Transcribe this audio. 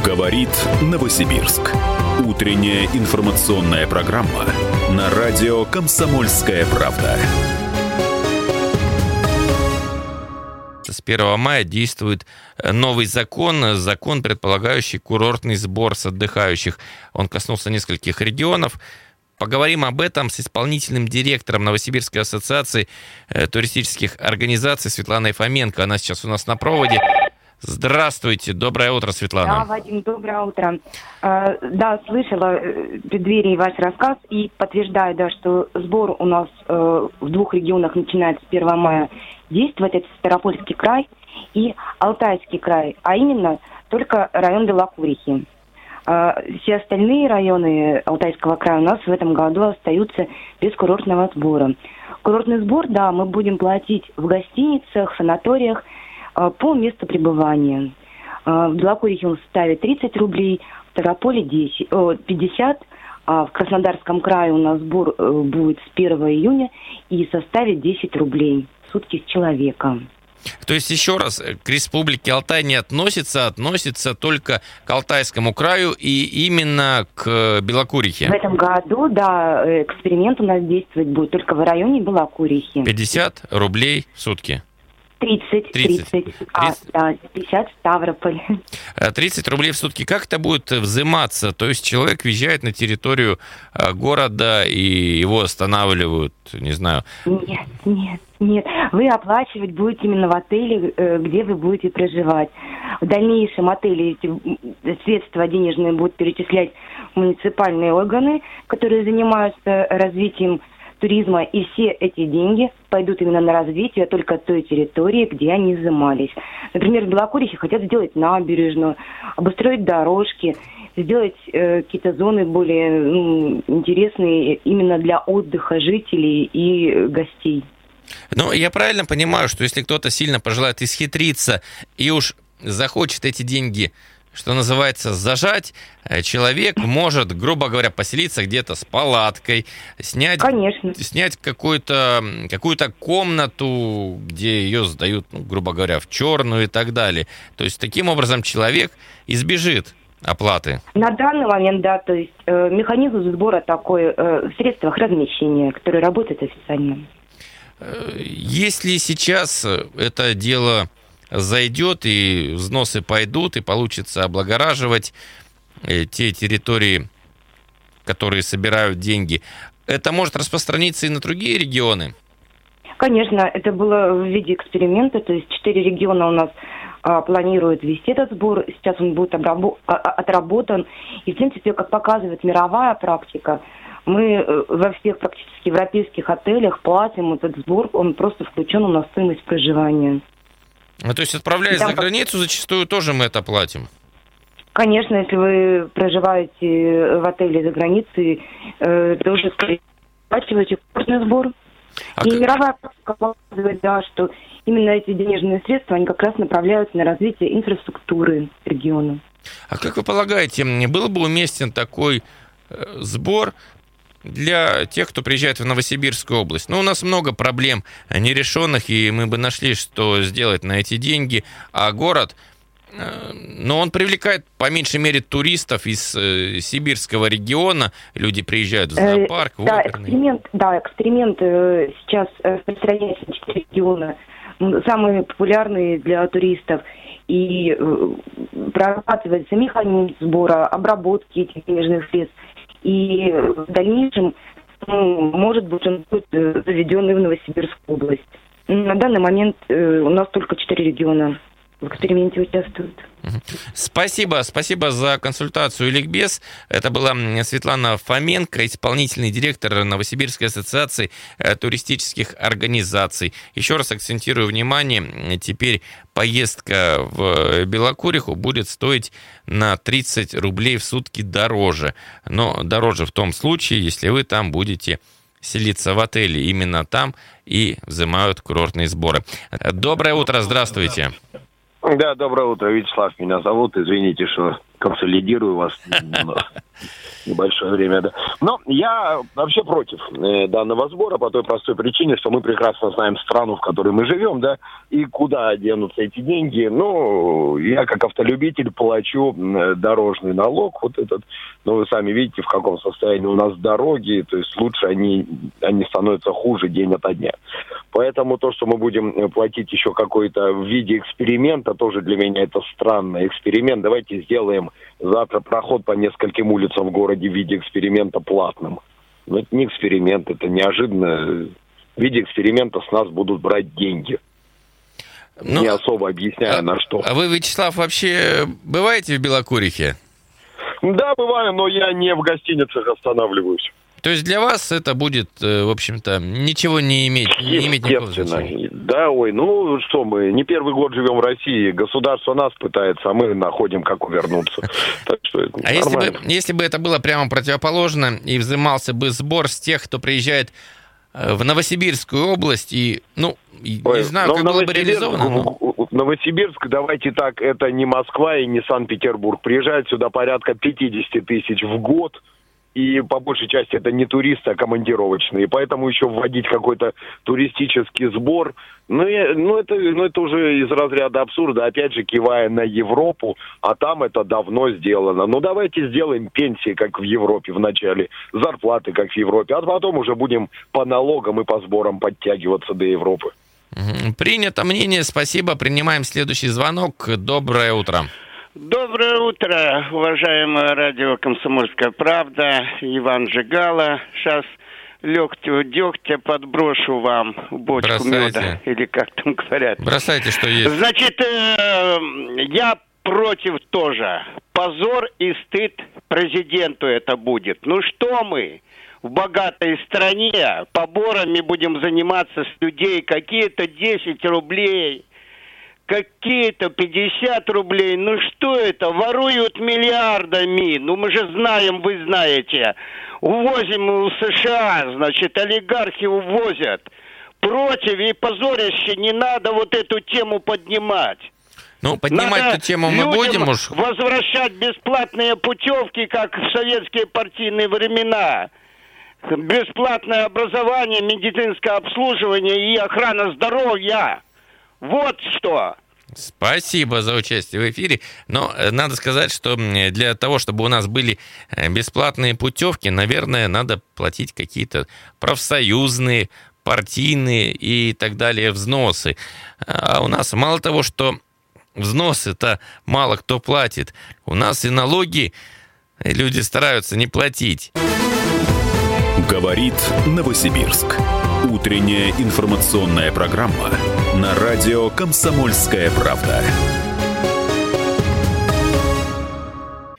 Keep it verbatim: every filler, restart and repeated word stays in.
Говорит Новосибирск. Утренняя информационная программа на радио «Комсомольская правда». С первого мая действует новый закон, закон, предполагающий курортный сбор с отдыхающих. Он коснулся нескольких регионов. Поговорим об этом с исполнительным директором Новосибирской ассоциации туристических организаций Светланой Фоменко. Она сейчас у нас на проводе. Здравствуйте, доброе утро, Светлана. Да, Вадим, доброе утро. Э, да, слышала в преддверии ваш рассказ и подтверждаю, да, что сбор у нас э, в двух регионах начинается с первого мая действовать. Это Ставропольский край и Алтайский край, а именно только район Белокурихи. Э, все остальные районы Алтайского края у нас в этом году остаются без курортного сбора. Курортный сбор, да, мы будем платить в гостиницах, санаториях, по месту пребывания. В Белокурихе он составит тридцать рублей, в Ставрополе десять, пятьдесят, а в Краснодарском крае у нас сбор будет с первого июня и составит десять рублей в сутки с человека. То есть, еще раз, к Республике Алтай не относится, относится только к Алтайскому краю и именно к Белокурихе? В этом году, да, эксперимент у нас действовать будет только в районе Белокурихи. пятьдесят рублей в сутки? тридцать, тридцать, тридцать. А, да, пятьдесят в Ставрополе. тридцать рублей в сутки. Как это будет взиматься? То есть человек въезжает на территорию города и его останавливают, не знаю... Нет, нет, нет. Вы оплачивать будете именно в отеле, где вы будете проживать. В дальнейшем отели эти средства денежные будут перечислять муниципальные органы, которые занимаются развитием туризма, и все эти деньги пойдут именно на развитие только той территории, где они изымались. Например, в Белокурихе хотят сделать набережную, обустроить дорожки, сделать э, какие-то зоны более ну, интересные именно для отдыха жителей и гостей. Ну, я правильно понимаю, что если кто-то сильно пожелает исхитриться и уж захочет эти деньги, что называется, зажать, человек может, грубо говоря, поселиться где-то с палаткой, снять, Конечно. снять какую-то, какую-то комнату, где ее сдают, ну, грубо говоря, в черную и так далее. То есть таким образом человек избежит оплаты. На данный момент, да, то есть э, механизм сбора такой э, в средствах размещения, который работает официально. Если сейчас это дело зайдет, и взносы пойдут, и получится облагораживать те территории, которые собирают деньги, это может распространиться и на другие регионы? Конечно, это было в виде эксперимента, то есть четыре региона у нас а, планируют вести этот сбор, сейчас он будет обрабо- а, отработан, и в принципе, как показывает мировая практика, мы во всех практически европейских отелях платим этот сбор, он просто включен у нас в стоимость проживания. Ну, то есть, отправляясь да, за границу, зачастую тоже мы это платим? Конечно, если вы проживаете в отеле за границей, э, тоже оплачиваете курортный сбор. А и как... мировая практика показывает, да, что именно эти денежные средства, они как раз направляются на развитие инфраструктуры региона. А как вы полагаете, был бы уместен такой э, сбор для тех, кто приезжает в Новосибирскую область? Ну, у нас много проблем нерешенных, и мы бы нашли, что сделать на эти деньги. А город, ну, он привлекает, по меньшей мере, туристов из э, сибирского региона. Люди приезжают в зоопарк, в да, оперный. Эксперимент, да, эксперимент э, сейчас распространяется на четыре региона, самые популярные для туристов. И э, прорабатывается механизм сбора, обработки этих денежных средств. И в дальнейшем, ну, может быть, он будет заведен и в Новосибирскую область. На данный момент э, у нас только четыре региона в эксперименте участвуют. Спасибо, спасибо за консультацию и ликбез. Это была Светлана Фоменко, исполнительный директор Новосибирской ассоциации туристических организаций. Еще раз акцентирую внимание, теперь поездка в Белокуриху будет стоить на тридцать рублей в сутки дороже. Но дороже в том случае, если вы там будете селиться в отеле. Именно там и взимают курортные сборы. Доброе утро, здравствуйте. Да, доброе утро, Вячеслав меня зовут. Извините, что консолидирую вас небольшое время, да. Но я вообще против э, данного сбора по той простой причине, что мы прекрасно знаем страну, в которой мы живем, да, и куда денутся эти деньги. Ну, я как автолюбитель плачу э, дорожный налог, вот этот, но вы сами видите, в каком состоянии у нас дороги, то есть лучше они, они становятся хуже день ото дня. Поэтому то, что мы будем платить еще какой-то в виде эксперимента, тоже для меня это странный эксперимент. Давайте сделаем завтра проход по нескольким улицам в городе в виде эксперимента платным. Но это не эксперимент, это неожиданно. В виде эксперимента с нас будут брать деньги. Ну, не особо объясняя, а, на что. А вы, Вячеслав, вообще бываете в Белокурихе? Да, бываю, но я не в гостиницах останавливаюсь. То есть для вас это будет, в общем-то, ничего не иметь, не иметь никакого значения? Да, ой, ну что мы, не первый год живем в России, государство нас пытается, а мы находим, как увернуться. Так что это а если бы, если бы это было прямо противоположно, и взимался бы сбор с тех, кто приезжает в Новосибирскую область, и, ну, ой, не знаю, как было бы реализовано. Но... Новосибирск, давайте так, это не Москва и не Санкт-Петербург. Приезжает сюда порядка пятьдесят тысяч в год. И по большей части это не туристы, а командировочные. Поэтому еще вводить какой-то туристический сбор, ну, я, ну, это, ну это уже из разряда абсурда, опять же, кивая на Европу, а там это давно сделано. Ну давайте сделаем пенсии, как в Европе в начале, зарплаты, как в Европе, а потом уже будем по налогам и по сборам подтягиваться до Европы. Принято мнение, спасибо. Принимаем следующий звонок. Доброе утро. Доброе утро, уважаемое радио «Комсомольская правда», Иван Жигало. Сейчас легкого дегтя подброшу вам в бочку меда, или как там говорят. Бросайте, что есть. Значит, э, я против тоже. Позор и стыд президенту это будет. Ну что мы в богатой стране поборами будем заниматься с людей? Какие-то десять рублей... Какие-то пятьдесят рублей, ну что это, воруют миллиардами, ну мы же знаем, вы знаете, увозим у США, значит, олигархи увозят, против и позорище, не надо вот эту тему поднимать. Ну, поднимать надо эту тему мы будем уж. Возвращать бесплатные путевки, как в советские партийные времена. Бесплатное образование, медицинское обслуживание и охрана здоровья. Вот что. Спасибо за участие в эфире. Но надо сказать, что для того, чтобы у нас были бесплатные путевки, наверное, надо платить какие-то профсоюзные, партийные и так далее взносы. А у нас мало того, что взносы-то мало кто платит, у нас и налоги люди стараются не платить. Говорит Новосибирск. Утренняя информационная программа на радио «Комсомольская правда».